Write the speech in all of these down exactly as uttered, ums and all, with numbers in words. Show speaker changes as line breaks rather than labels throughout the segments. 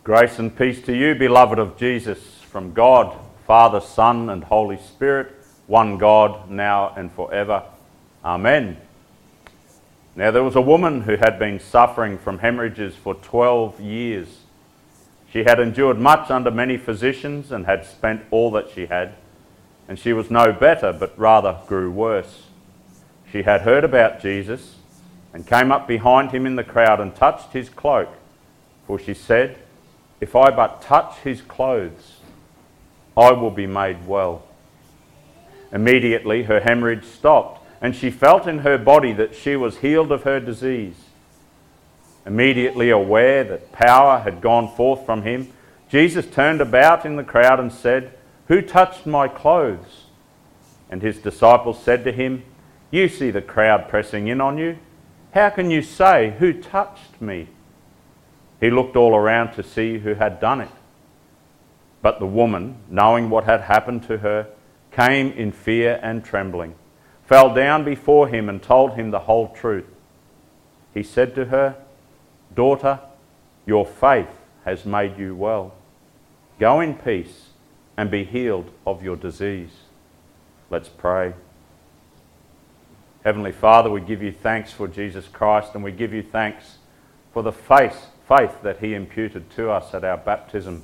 Grace and peace to you, beloved of Jesus, from God, Father, Son, and Holy Spirit, one God, now and forever. Amen. Now there was a woman who had been suffering from hemorrhages for twelve years. She had endured much under many physicians and had spent all that she had, and she was no better, but rather grew worse. She had heard about Jesus and came up behind him in the crowd and touched his cloak, for she said, "If I but touch his clothes, I will be made well." Immediately her hemorrhage stopped, and she felt in her body that she was healed of her disease. Immediately aware that power had gone forth from him, Jesus turned about in the crowd and said, "Who touched my clothes?" And his disciples said to him, "You see the crowd pressing in on you. How can you say, 'Who touched me?'" He looked all around to see who had done it. But the woman, knowing what had happened to her, came in fear and trembling, fell down before him and told him the whole truth. He said to her, "Daughter, your faith has made you well. Go in peace and be healed of your disease." Let's pray. Heavenly Father, we give you thanks for Jesus Christ, and we give you thanks for the faith, faith that he imputed to us at our baptism.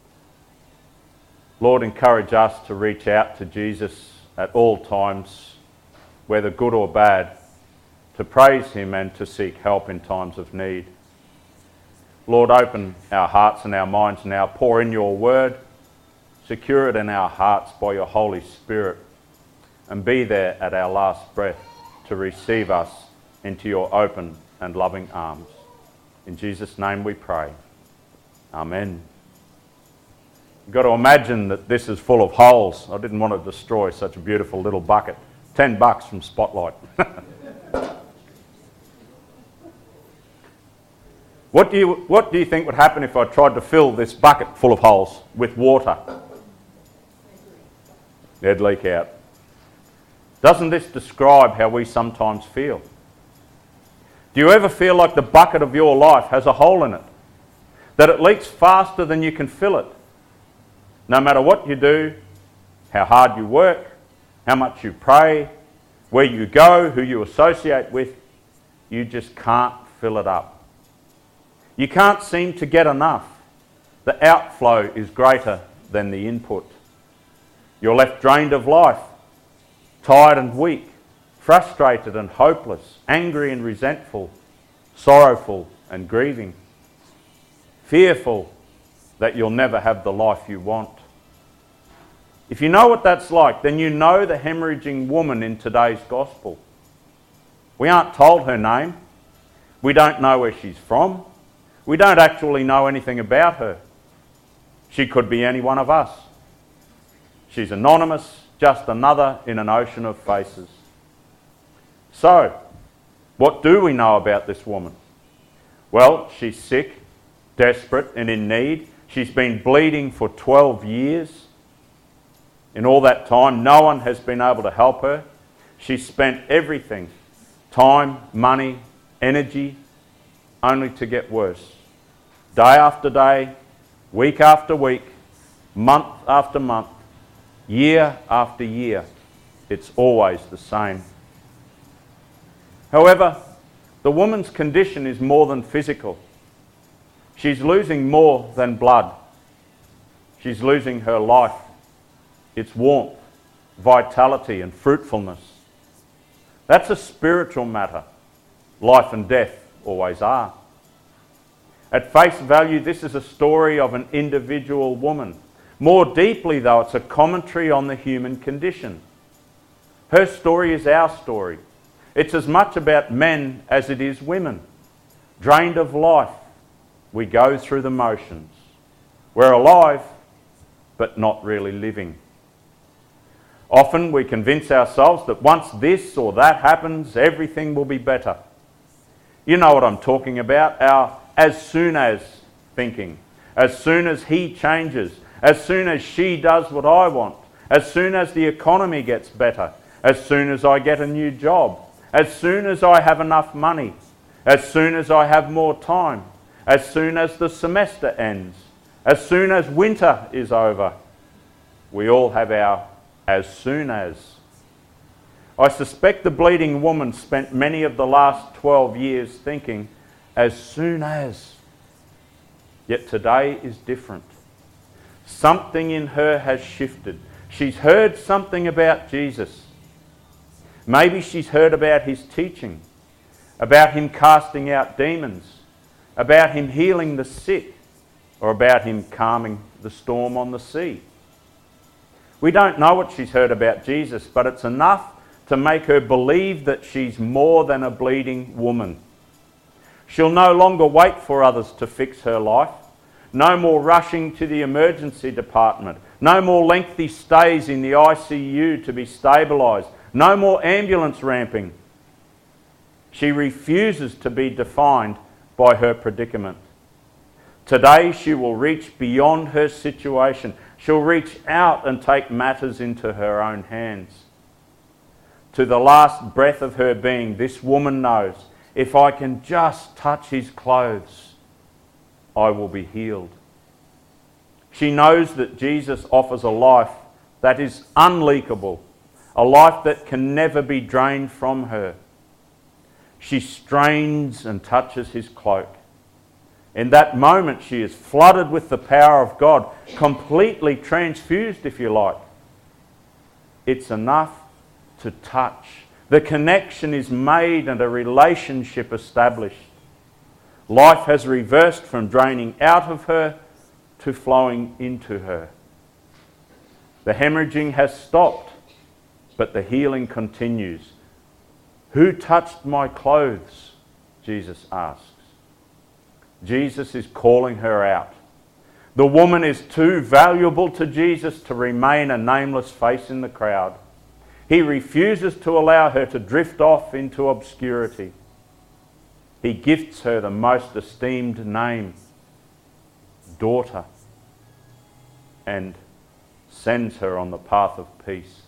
Lord, encourage us to reach out to Jesus at all times, whether good or bad, to praise him and to seek help in times of need. Lord, open our hearts and our minds now. Pour in your word. Secure it in our hearts by your Holy Spirit, and be there at our last breath to receive us into your open and loving arms. In Jesus' name we pray. Amen. You've got to imagine that this is full of holes. I didn't want to destroy such a beautiful little bucket. Ten bucks from Spotlight. What do you what do you think would happen if I tried to fill this bucket full of holes with water? It'd leak out. Doesn't this describe how we sometimes feel? Do you ever feel like the bucket of your life has a hole in it? That it leaks faster than you can fill it? No matter what you do, how hard you work, how much you pray, where you go, who you associate with, you just can't fill it up. You can't seem to get enough. The outflow is greater than the input. You're left drained of life, tired and weak, frustrated and hopeless, angry and resentful, sorrowful and grieving, fearful that you'll never have the life you want. If you know what that's like, then you know the hemorrhaging woman in today's gospel. We aren't told her name. We don't know where she's from. We don't actually know anything about her. She could be any one of us. She's anonymous, just another in an ocean of faces. So, what do we know about this woman? Well, she's sick, desperate and in need. She's been bleeding for twelve years. In all that time, no one has been able to help her. She's spent everything, time, money, energy, only to get worse. Day after day, week after week, month after month, year after year, it's always the same. However, the woman's condition is more than physical. She's losing more than blood. She's losing her life, its warmth, vitality and fruitfulness. That's a spiritual matter. Life and death always are. At face value, this is a story of an individual woman. More deeply, though, it's a commentary on the human condition. Her story is our story. It's as much about men as it is women. Drained of life, we go through the motions. We're alive, but not really living. Often we convince ourselves that once this or that happens, everything will be better. You know what I'm talking about, our as soon as thinking. As soon as he changes, as soon as she does what I want, as soon as the economy gets better, as soon as I get a new job, as soon as I have enough money, as soon as I have more time, as soon as the semester ends, As soon as winter is over, we all have our as soon as. I suspect the bleeding woman spent many of the last twelve years thinking, as soon as. Yet today is different. Something in her has shifted. She's heard something about Jesus. Maybe she's heard about his teaching, about him casting out demons, about him healing the sick, or about him calming the storm on the sea. We don't know what she's heard about Jesus, but it's enough to make her believe that she's more than a bleeding woman. She'll no longer wait for others to fix her life. No more rushing to the emergency department. No more lengthy stays in the I C U to be stabilised. No more ambulance ramping. She refuses to be defined by her predicament. Today she will reach beyond her situation. She'll reach out and take matters into her own hands. To the last breath of her being, this woman knows, if I can just touch his clothes, I will be healed. She knows that Jesus offers a life that is unleakable, a life that can never be drained from her. She strains and touches his cloak. In that moment, she is flooded with the power of God, completely transfused, if you like. It's enough to touch. The connection is made and a relationship established. Life has reversed from draining out of her to flowing into her. The hemorrhaging has stopped, but the healing continues. Who touched my clothes? Jesus asks. Jesus is calling her out. The woman is too valuable to Jesus to remain a nameless face in the crowd. He refuses to allow her to drift off into obscurity. He gifts her the most esteemed name, daughter, and sends her on the path of peace.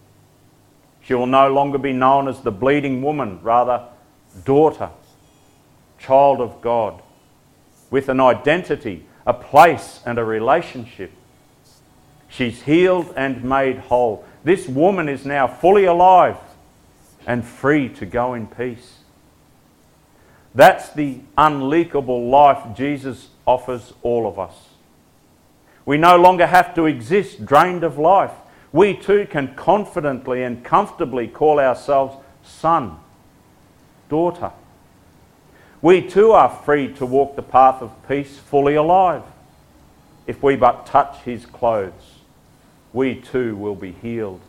She will no longer be known as the bleeding woman, rather, daughter, child of God, with an identity, a place, and a relationship. She's healed and made whole. This woman is now fully alive and free to go in peace. That's the unleakable life Jesus offers all of us. We no longer have to exist drained of life. We too can confidently and comfortably call ourselves son, daughter. We too are free to walk the path of peace fully alive. If we but touch his clothes, we too will be healed.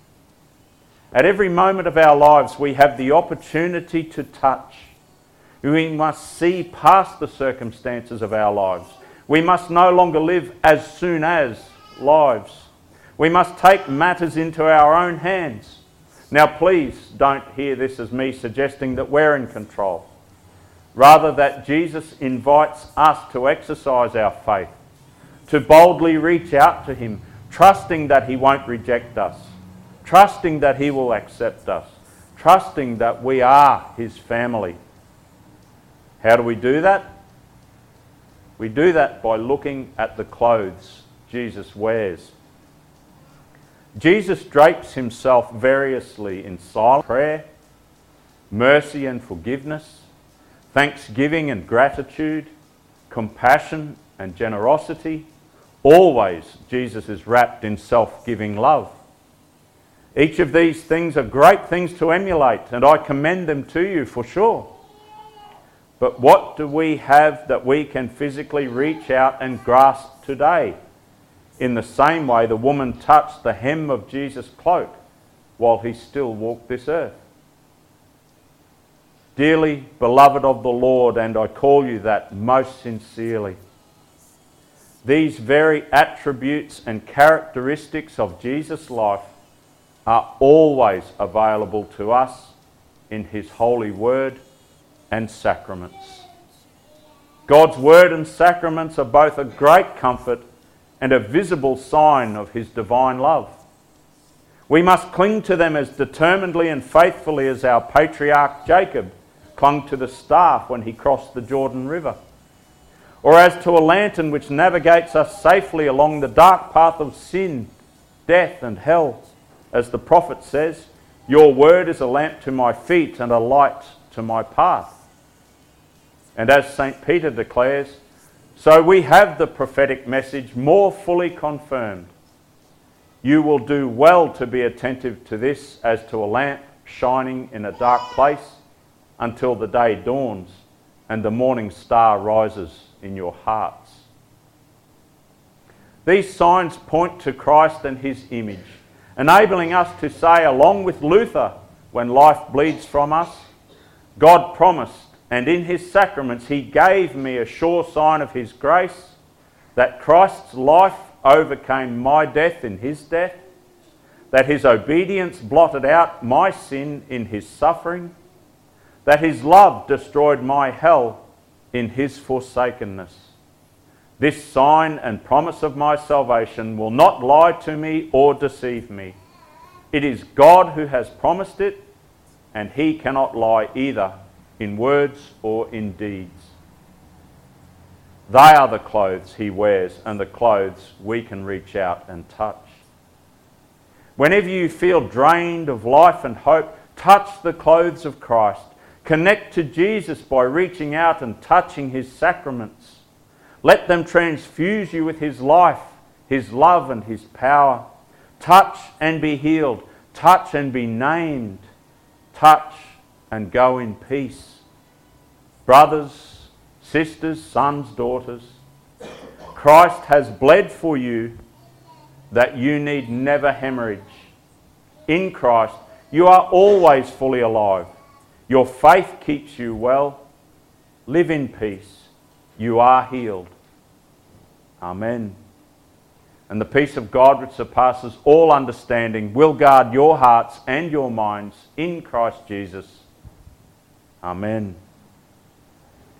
At every moment of our lives, we have the opportunity to touch. We must see past the circumstances of our lives. We must no longer live as soon as lives. We must take matters into our own hands. Now, please don't hear this as me suggesting that we're in control. Rather, that Jesus invites us to exercise our faith, to boldly reach out to him, trusting that he won't reject us, trusting that he will accept us, trusting that we are his family. How do we do that? We do that by looking at the clothes Jesus wears. Jesus drapes himself variously in silent prayer, mercy and forgiveness, thanksgiving and gratitude, compassion and generosity. Always Jesus is wrapped in self-giving love. Each of these things are great things to emulate, and I commend them to you for sure. But what do we have that we can physically reach out and grasp today? In the same way the woman touched the hem of Jesus' cloak while he still walked this earth. Dearly beloved of the Lord, and I call you that most sincerely, these very attributes and characteristics of Jesus' life are always available to us in his holy word and sacraments. God's word and sacraments are both a great comfort and a visible sign of his divine love. We must cling to them as determinedly and faithfully as our patriarch Jacob clung to the staff when he crossed the Jordan River. or as to a lantern which navigates us safely along the dark path of sin, death and hell. As the prophet says, your word is a lamp to my feet and a light to my path. And as Saint Peter declares, so we have the prophetic message more fully confirmed. You will do well to be attentive to this as to a lamp shining in a dark place until the day dawns and the morning star rises in your hearts. These signs point to Christ and his image, enabling us to say, along with Luther, when life bleeds from us, God promised, and in his sacraments he gave me a sure sign of his grace, that Christ's life overcame my death in his death, that his obedience blotted out my sin in his suffering, that his love destroyed my hell in his forsakenness. This sign and promise of my salvation will not lie to me or deceive me. It is God who has promised it, and he cannot lie either in words or in deeds. They are the clothes he wears and the clothes we can reach out and touch. Whenever you feel drained of life and hope, touch the clothes of Christ. Connect to Jesus by reaching out and touching his sacraments. Let them transfuse you with his life, his love and his power. Touch and be healed. Touch and be named. Touch and go in peace. Brothers, sisters, sons, daughters, Christ has bled for you that you need never hemorrhage. In Christ, you are always fully alive. Your faith keeps you well. Live in peace. You are healed. Amen. And the peace of God, which surpasses all understanding, will guard your hearts and your minds in Christ Jesus. Amen.